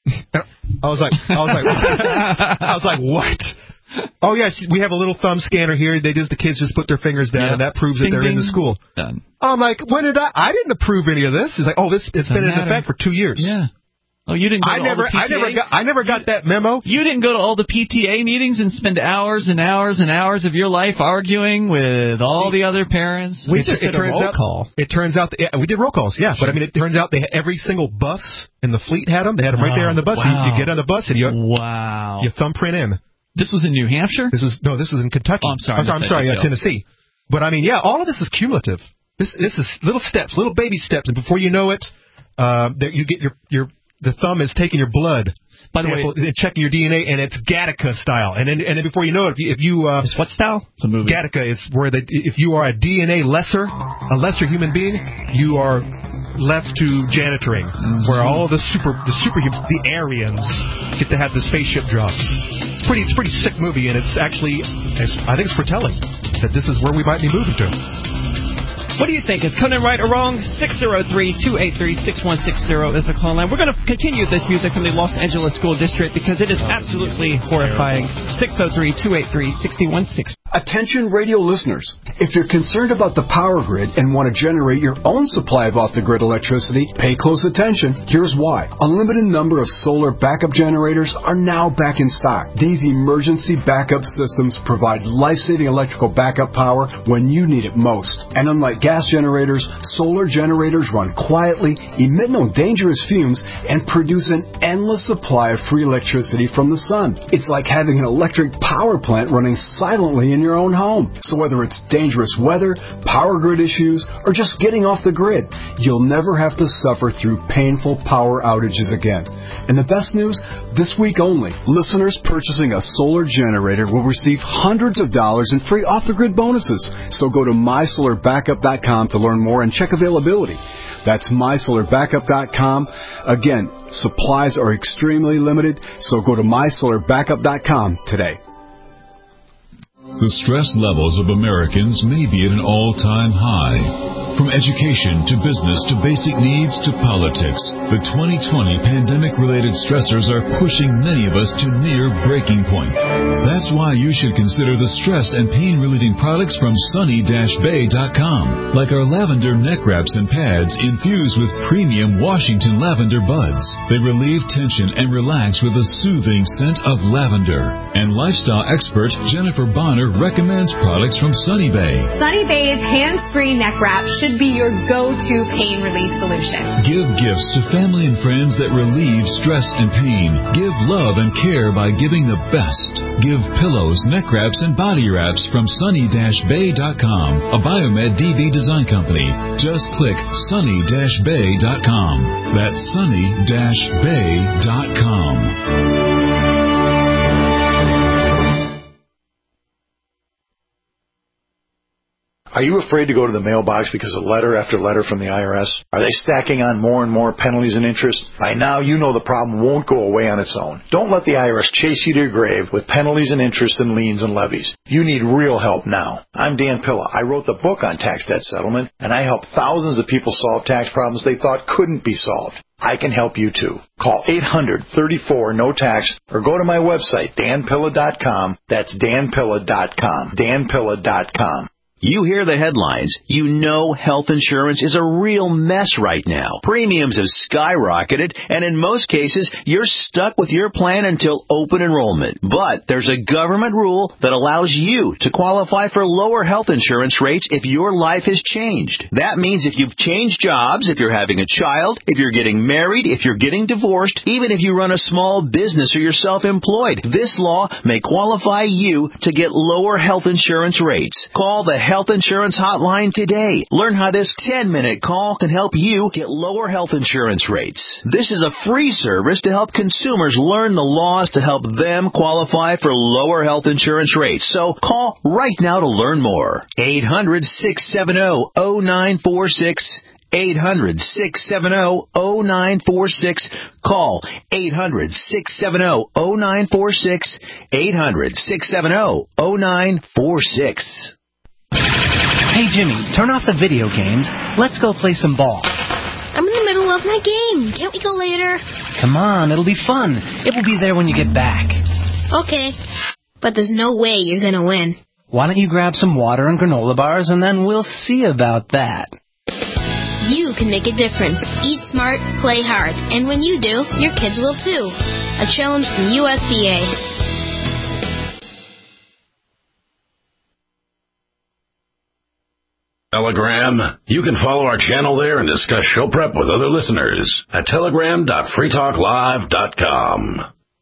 I was like, I was like, I was like, what? Oh yeah, we have a little thumb scanner here. They just the kids just put their fingers down, Yeah. and that proves that Ding, they're in ding. the school. Done. I'm like, when did I? I didn't approve any of this. He's like, oh, this it's Doesn't been in matter. effect for two years. Yeah. Oh, you didn't go I to never, all the P T A? I never got, I never got that memo. You didn't go to all the P T A meetings and spend hours and hours and hours of your life arguing with all the other parents. We It- just it did a turns roll out- call. It turns out, that, yeah, we did roll calls, yeah. But I mean, it turns out they every single bus in the fleet had them. They had them right there on the bus. wow. You, you get on the bus and you, Wow. you thumbprint in. This was in New Hampshire? This was no, this was in Kentucky. Oh, I'm sorry. I'm, sorry, I'm sorry, yeah, Tennessee. But I mean, yeah, all of this is cumulative. This this is little steps, little baby steps, and before you know it, uh, that you get your your the thumb is taking your blood. By the sample, way, and checking your D N A, and it's Gattaca style. And then, and then before you know it, if you, if you uh, it's what style? It's a movie. Gattaca is where the if you are a D N A lesser, a lesser human being, you are left to janitoring, mm-hmm. where all of the super the superhumans, the Aryans, get to have the spaceship jobs. It's pretty it's a pretty sick movie, and it's actually it's, I think it's foretelling that this is where we might be moving to. What do you think? Is Conan right or wrong? six oh three, two eight three, six one six zero is the call line. We're going to continue this music from the Los Angeles School District because it is absolutely horrifying. six oh three, two eight three, six one six zero. Attention radio listeners. If you're concerned about the power grid and want to generate your own supply of off-the-grid electricity, pay close attention. Here's why. A limited number of solar backup generators are now back in stock. These emergency backup systems provide life-saving electrical backup power when you need it most. And unlike gas generators, solar generators run quietly, emit no dangerous fumes, and produce an endless supply of free electricity from the sun. It's like having an electric power plant running silently in your own home. So whether it's dangerous weather, power grid issues, or just getting off the grid, you'll never have to suffer through painful power outages again. And the best news, this week only, listeners purchasing a solar generator will receive hundreds of dollars in free off-the-grid bonuses. So go to my solar backup dot com to learn more and check availability. That's my solar backup dot com. Again, supplies are extremely limited, so go to my solar backup dot com today. The stress levels of Americans may be at an all-time high. From education to business to basic needs to politics, the twenty twenty pandemic-related stressors are pushing many of us to near breaking point. That's why you should consider the stress and pain-relieving products from sunny dash bay dot com, like our lavender neck wraps and pads infused with premium Washington lavender buds. They relieve tension and relax with a soothing scent of lavender. And lifestyle expert Jennifer Bonner recommends products from Sunny Bay. Sunny Bay's hands-free neck wrap should be your go-to pain relief solution. Give gifts to family and friends that relieve stress and pain. Give love and care by giving the best. Give pillows, neck wraps, and body wraps from sunny dash bay dot com, a Biomed D B design company. Just click sunny dash bay dot com. That's sunny dash bay dot com. I Are you afraid to go to the mailbox because of letter after letter from the I R S? Are they stacking on more and more penalties and interest? By now, you know the problem won't go away on its own. Don't let the I R S chase you to your grave with penalties and interest and liens and levies. You need real help now. I'm Dan Pilla. I wrote the book on tax debt settlement, and I help thousands of people solve tax problems they thought couldn't be solved. I can help you too. Call eight hundred, thirty-four, no tax or go to my website, dan pilla dot com. That's dan pilla dot com. dan pilla dot com. You hear the headlines. You know health insurance is a real mess right now. Premiums have skyrocketed, and in most cases, you're stuck with your plan until open enrollment. But there's a government rule that allows you to qualify for lower health insurance rates if your life has changed. That means if you've changed jobs, if you're having a child, if you're getting married, if you're getting divorced, even if you run a small business or you're self-employed, this law may qualify you to get lower health insurance rates. Call the Health Insurance Hotline today. Learn how this ten-minute call can help you get lower health insurance rates. This is a free service to help consumers learn the laws to help them qualify for lower health insurance rates. So call right now to learn more. eight hundred, six seven zero, zero nine four six. eight hundred, six seven zero, zero nine four six. Call eight hundred, six seven zero, zero nine four six. eight hundred, six seven zero, zero nine four six. Hey, Jimmy, turn off the video games. Let's go play some ball. I'm in the middle of my game. Can't we go later? Come on, it'll be fun. It will be there when you get back. Okay, but there's no way you're going to win. Why don't you grab some water and granola bars, and then we'll see about that. You can make a difference. Eat smart, play hard. And when you do, your kids will too. A challenge from U S D A. Telegram. You can follow our channel there and discuss show prep with other listeners at telegram dot free talk live dot com.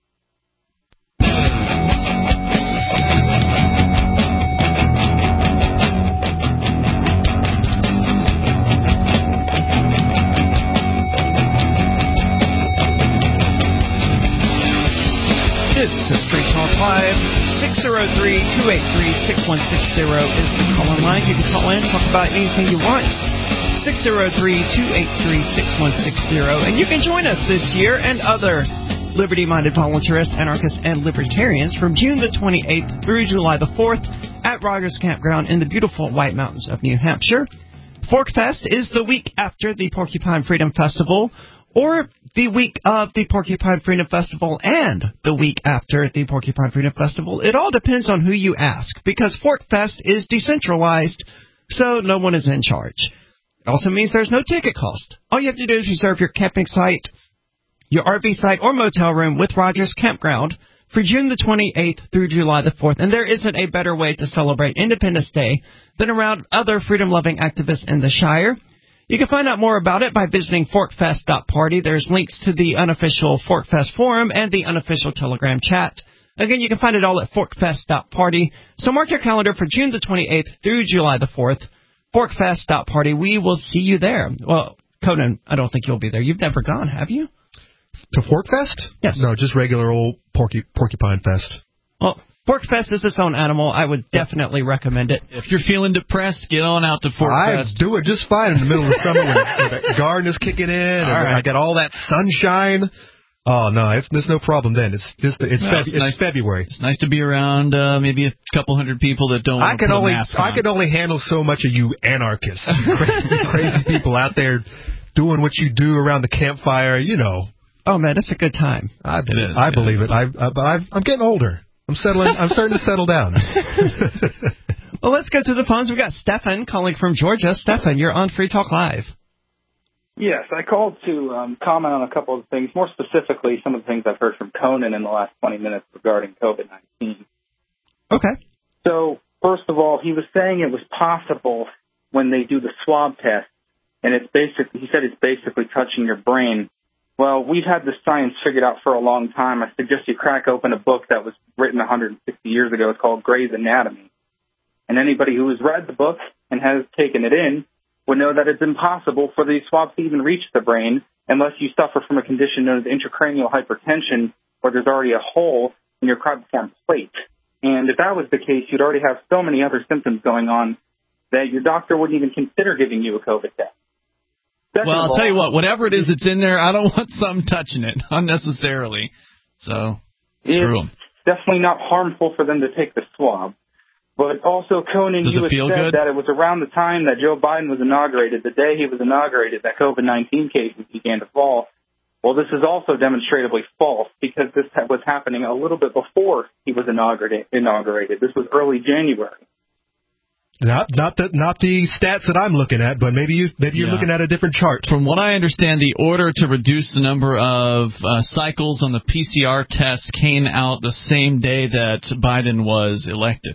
This is Free Talk Live. six zero three, two eight three, six one six zero is the call-in line. You can call in, talk about anything you want. six zero three, two eight three, six one six zero. And you can join us this year and other liberty-minded voluntarists, anarchists, and libertarians from June the twenty-eighth through July the fourth at Rogers Campground in the beautiful White Mountains of New Hampshire. Fork Fest is the week after the Porcupine Freedom Festival, or the week of the Porcupine Freedom Festival and the week after the Porcupine Freedom Festival. It all depends on who you ask, because Fork Fest is decentralized, so no one is in charge. It also means there's no ticket cost. All you have to do is reserve your camping site, your R V site, or motel room with Rogers Campground for June the twenty-eighth through July the fourth, and there isn't a better way to celebrate Independence Day than around other freedom-loving activists in the Shire. You can find out more about it by visiting fork fest dot party. There's links to the unofficial ForkFest forum and the unofficial Telegram chat. Again, you can find it all at fork fest dot party. So mark your calendar for June the twenty-eighth through July the fourth, fork fest dot party. We will see you there. Well, Conan, I don't think you'll be there. You've never gone, have you? To ForkFest? Yes. No, just regular old porcu- Porcupine Fest. Well, ForkFest is its own animal. I would definitely recommend it. If you're feeling depressed, get on out to ForkFest. I do it just fine in the middle of the summer when, when the garden is kicking in and right. I got all that sunshine. Oh, no, it's, there's no problem then. It's just it's, no, Feb- it's, it's nice, February. It's nice to be around uh, maybe a couple hundred people that don't want I to can put only, a mask on. I can only handle so much of you anarchists, you crazy, crazy people out there doing what you do around the campfire, you know. Oh, man, it's a good time. I, be- it is, I believe it. I, I, but I've, I'm getting older. I'm settling. I'm starting to settle down. Well, let's go to the phones. We got Stefan calling from Georgia. Stefan, you're on Free Talk Live. Yes, I called to um, comment on a couple of things, more specifically some of the things I've heard from Conan in the last twenty minutes regarding COVID nineteen. Okay. So, first of all, he was saying it was possible when they do the swab test, and it's basically, he said it's basically touching your brain. Well, we've had this science figured out for a long time. I suggest you crack open a book that was written one hundred sixty years ago. It's called Gray's Anatomy. And anybody who has read the book and has taken it in would know that it's impossible for these swabs to even reach the brain unless you suffer from a condition known as intracranial hypertension, where there's already a hole in your cribriform plate. And if that was the case, you'd already have so many other symptoms going on that your doctor wouldn't even consider giving you a COVID test. Second well, I'll all, tell you what, whatever it is that's in there, I don't want something touching it unnecessarily. So, screw them. It's definitely not harmful for them to take the swab. But also, Conan, Does you it had feel said good? that it was around the time that Joe Biden was inaugurated, the day he was inaugurated, that COVID nineteen cases began to fall. Well, this is also demonstrably false because this was happening a little bit before he was inaugurated. inaugurated. This was early January. Not not the not the stats that I'm looking at, but maybe you maybe you're Yeah. looking at a different chart. From what I understand, the order to reduce the number of uh, cycles on the P C R test came out the same day that Biden was elected.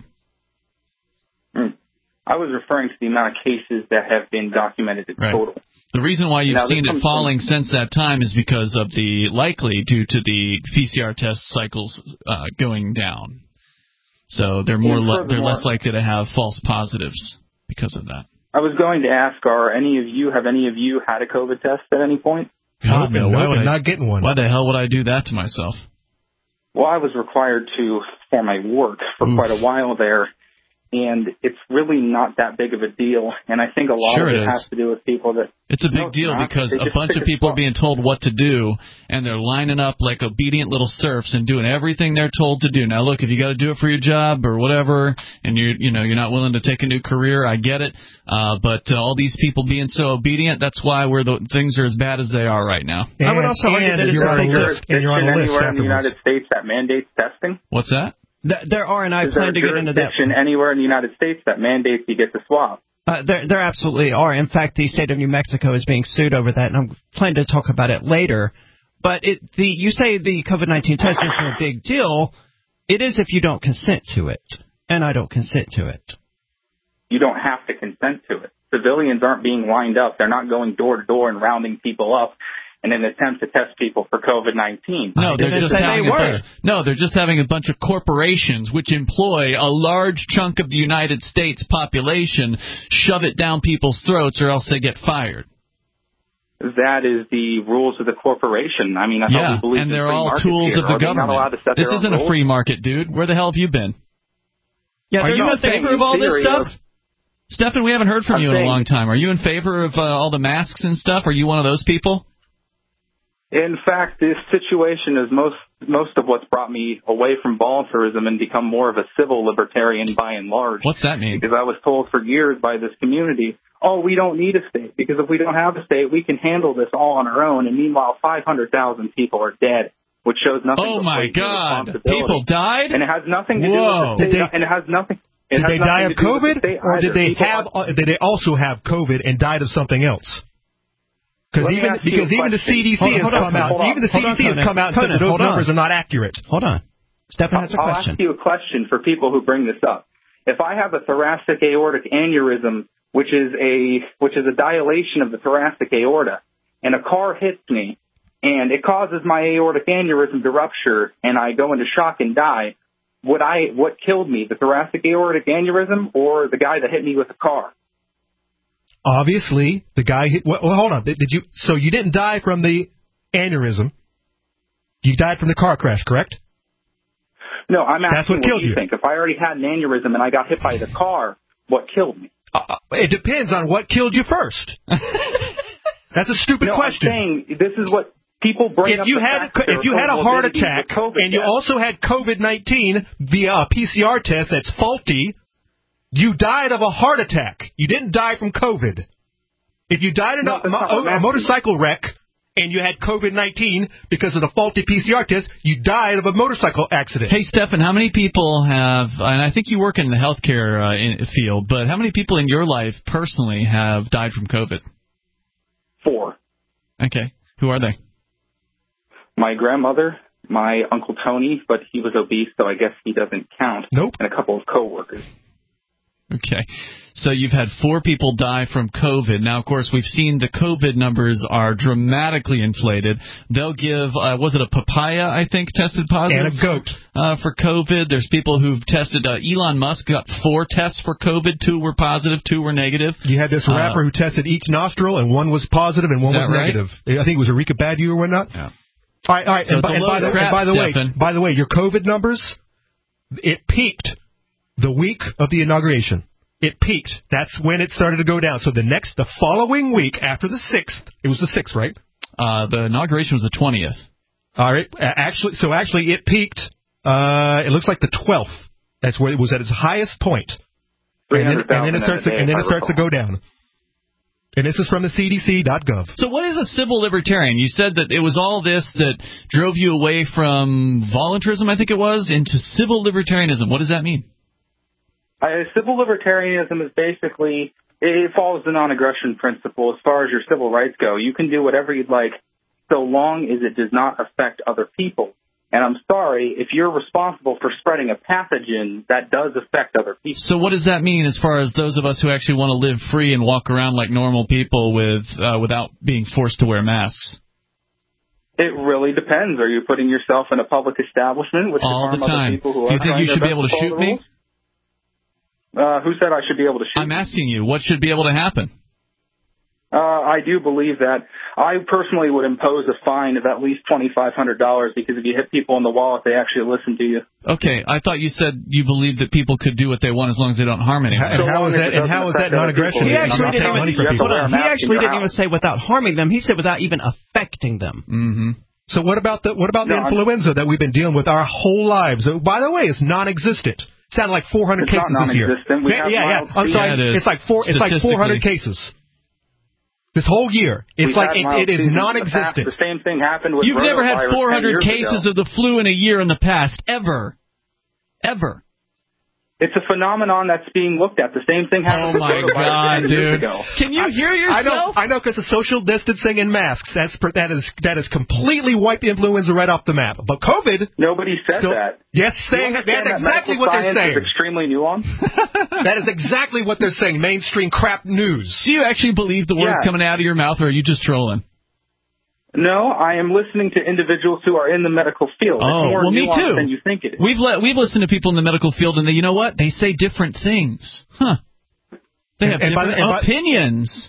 Hmm. I was referring to the amount of cases that have been documented in Right. total. The reason why you've Now, this seen it comes falling from- since that time is because of the likely due to the P C R test cycles uh, going down. So they're more And li- they're furthermore- less likely to have false positives because of that. I was going to ask, are any of you, have any of you had a COVID test at any point? God, no, why would I, not getting one. Why the hell would I do that to myself? Well, I was required to for my work for Oof. quite a while there, and it's really not that big of a deal. And I think a lot Sure of it it is. has to do with people that... It's a big No, it's deal not. because They a just bunch pick of people a are being told what to do, and they're lining up like obedient little serfs and doing everything they're told to do. Now, look, if you got to do it for your job or whatever, and you you know you're not willing to take a new career, I get it. Uh, but uh, all these people being so obedient, that's why we're the things are as bad as they are right now. I would also argue that it's you're on a a list, and you're on a list anywhere in the afterwards. United States that mandates testing. What's that? Th- There are, and I Is there plan a to get into that. jurisdiction anywhere in the United States that mandates you get the swab? Uh, there, there absolutely are. In fact, the state of New Mexico is being sued over that, and I'm planning to talk about it later. But it, the, you say the COVID nineteen test isn't a big deal. It is if you don't consent to it, and I don't consent to it. You don't have to consent to it. Civilians aren't being lined up. They're not going door to door and rounding people up in an attempt to test people for COVID nineteen. No, they're didn't just say having they a were. bunch, no, they're just having a bunch of corporations which employ a large chunk of the United States population, shove it down people's throats, or else they get fired. That is the rules of the corporation. I mean, I Yeah, thought we believed and in they're free all markets tools here. of the Are they not allowed to government. set This their own isn't a rules? free market, dude. Where the hell have you been? Yeah, Are there's you in nothing- favor of all this theory stuff? of- Stefan, we haven't heard from I'm you in a saying- long time. Are you in favor of uh, all the masks and stuff? Are you one of those people? In fact, this situation is most most of what's brought me away from voluntarism and become more of a civil libertarian by and large. What's that mean? Because I was told for years by this community, oh, we don't need a state, because if we don't have a state, we can handle this all on our own. And meanwhile, five hundred thousand people are dead, which shows nothing Oh but my blatant God! responsibility. People died? And it has nothing to do Whoa. with the Did state. they- and it has nothing. It Did has they nothing die to of do with the COVID, state or did either. they People have? are- Uh, did they also have COVID and died of something else? Because Let me even ask you because a even the question. C D C Hold- has hold on, come out. hold on. Even the Hold on, C D C has Conan. come out and said Conan, that those hold on. numbers are not accurate. Hold on. Stefan has a I'll question. ask you a question for people who bring this up. If I have a thoracic aortic aneurysm, which is a which is a dilation of the thoracic aorta, and a car hits me, and it causes my aortic aneurysm to rupture, and I go into shock and die, would I what killed me, the thoracic aortic aneurysm or the guy that hit me with a car? Obviously, the guy hit. Well, hold on. Did, did you? So you didn't die from the aneurysm. You died from the car crash, correct? No, I'm asking That's what killed you, you. think. If I already had an aneurysm and I got hit by the car, what killed me? Uh, it depends on what killed you first. That's a stupid no, question. I'm saying this is what people bring If up. you the had fact that if you there had are a heart comorbidities attack with COVID and you deaths. also had COVID nineteen via a P C R test that's faulty, you died of a heart attack. You didn't die from COVID. If you died in No, a, that's not what I'm a, a asking. motorcycle wreck and you had COVID nineteen because of the faulty P C R test, you died of a motorcycle accident. Hey, Stefan, how many people have, and I think you work in the healthcare uh, in, field, but how many people in your life personally have died from COVID? Four. Okay. Who are they? My grandmother, my Uncle Tony, but he was obese, so I guess he doesn't count. Nope. And a couple of coworkers. Okay. So you've had four people die from COVID. Now, of course, we've seen the COVID numbers are dramatically inflated. They'll give, uh, was it a papaya, I think, tested positive? And a goat. Uh, for COVID. There's people who've tested. Uh, Elon Musk got four tests for COVID. Two were positive, two were negative. You had this rapper Uh, who tested each nostril, and one was positive and one Is was that right? negative. I think it was Erika Badu or whatnot. Yeah. All right, all right. So and, by, it's a and, load by of the, crap, and by the way, Stefan. by the way, your COVID numbers, it peaked the week of the inauguration. it peaked. That's when it started to go down. So the next, the following week after the sixth, it was the sixth, right? Uh, the inauguration was the twentieth. All right. Actually, so actually it peaked, uh, it looks like the twelfth. That's where it was at its highest point. And then, and then it starts, to, and then it starts to go down. And this is from the C D C dot gov. So what is a civil libertarian? You said that it was all this that drove you away from voluntarism, I think it was, into civil libertarianism. What does that mean? Uh, civil libertarianism is basically, it follows the non-aggression principle as far as your civil rights go. You can do whatever you'd like so long as it does not affect other people. And I'm sorry, if you're responsible for spreading a pathogen, that does affect other people. So what does that mean as far as those of us who actually want to live free and walk around like normal people with uh, without being forced to wear masks? It really depends. Are you putting yourself in a public establishment with all the time? People who Do you are think you should be able to shoot me? Uh, who said I should be able to shoot? I'm asking you, what should be able to happen? Uh, I do believe that. I personally would impose a fine of at least twenty-five hundred dollars because if you hit people in the wallet, they actually listen to you. Okay, I thought you said you believed that people could do what they want as long as they don't harm anyone. And how is that? And how is that non-aggression? He actually didn't even, money for people. He actually didn't even say without harming them. He said without even affecting them. Mm-hmm. So what about the what about no, the influenza I'm, that we've been dealing with our whole lives? By the way, it's non-existent. It sounded like four hundred it's cases this year. We yeah, yeah, yeah. I'm sorry. Yeah, it it's like four. It's like four hundred cases. This whole year, it's We've like it, it is non-existent. The, the same thing happened with You've never had four hundred cases ago. of the flu in a year in the past, ever, ever. It's a phenomenon that's being looked at. The same thing happened oh with my God, dude. ago. Can you hear yourself? I know, I know, because of social distancing and masks, that's that is that is completely wiped influenza right off the map. But COVID, nobody said still, that. Yes, saying that's that exactly what they're saying. Is extremely nuanced. That is exactly what they're saying. Mainstream crap news. Do you actually believe the words yeah. coming out of your mouth, or are you just trolling? No, I am listening to individuals who are in the medical field. Oh, it's more well, me too. Than you think it is. We've le- we've listened to people in the medical field, and they, you know what? They say different things. Huh? They have and, and different by, opinions.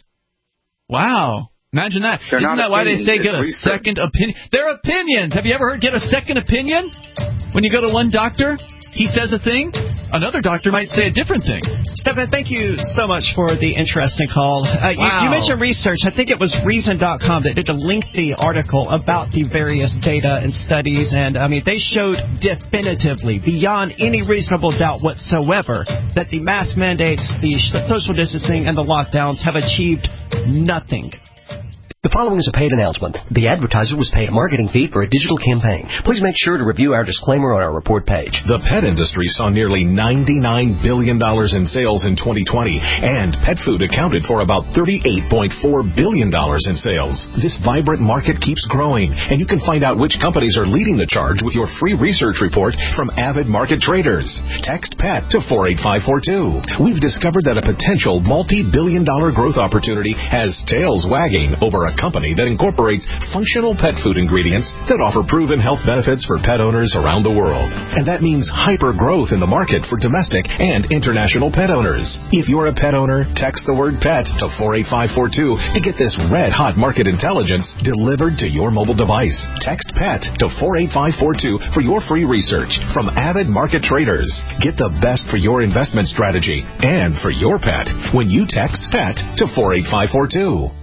Wow. Imagine that. They're Isn't that why they say get a research. second opinion? They're opinions. Have you ever heard get a second opinion? When you go to one doctor, he says a thing, another doctor might say a different thing. Stefan, thank you so much for the interesting call. Uh, you, wow. you mentioned research. I think it was Reason dot com that did a lengthy article about the various data and studies, and I mean they showed definitively, beyond any reasonable doubt whatsoever, that the mask mandates, the social distancing, and the lockdowns have achieved nothing. The following is a paid announcement. The advertiser was paid a marketing fee for a digital campaign. Please make sure to review our disclaimer on our report page. The pet industry saw nearly ninety-nine billion dollars in sales in twenty twenty, and pet food accounted for about thirty-eight point four billion dollars in sales. This vibrant market keeps growing, and you can find out which companies are leading the charge with your free research report from Avid Market Traders. Text PET to four eight five four two. We've discovered that a potential multi-billion dollar growth opportunity has tails wagging over a company that incorporates functional pet food ingredients that offer proven health benefits for pet owners around the world. And that means hyper growth in the market for domestic and international pet owners. If you're a pet owner, text the word PET to four eight five four two to get this red-hot market intelligence delivered to your mobile device. Text PET to four eight five four two for your free research from Avid Market Traders. Get the best for your investment strategy and for your pet when you text PET to four eight five four two.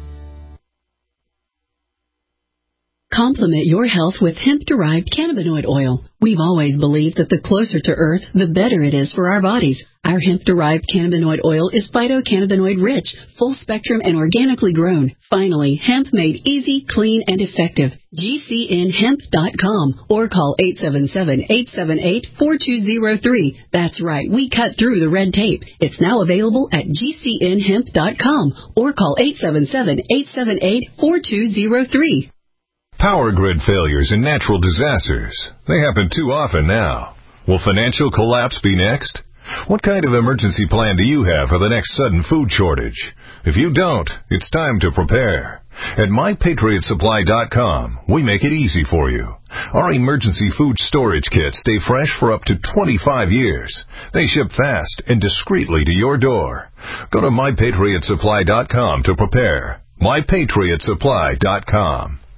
Complement your health with hemp-derived cannabinoid oil. We've always believed that the closer to Earth, the better it is for our bodies. Our hemp-derived cannabinoid oil is phytocannabinoid-rich, full-spectrum, and organically grown. Finally, hemp made easy, clean, and effective. G C N hemp dot com or call eight seven seven, eight seven eight, four two zero three. That's right, we cut through the red tape. It's now available at G C N hemp dot com or call eight seven seven, eight seven eight, four two zero three. Power grid failures and natural disasters. They happen too often now. Will financial collapse be next? What kind of emergency plan do you have for the next sudden food shortage? If you don't, it's time to prepare. At my patriot supply dot com, we make it easy for you. Our emergency food storage kits stay fresh for up to twenty-five years. They ship fast and discreetly to your door. Go to my patriot supply dot com to prepare. my patriot supply dot com.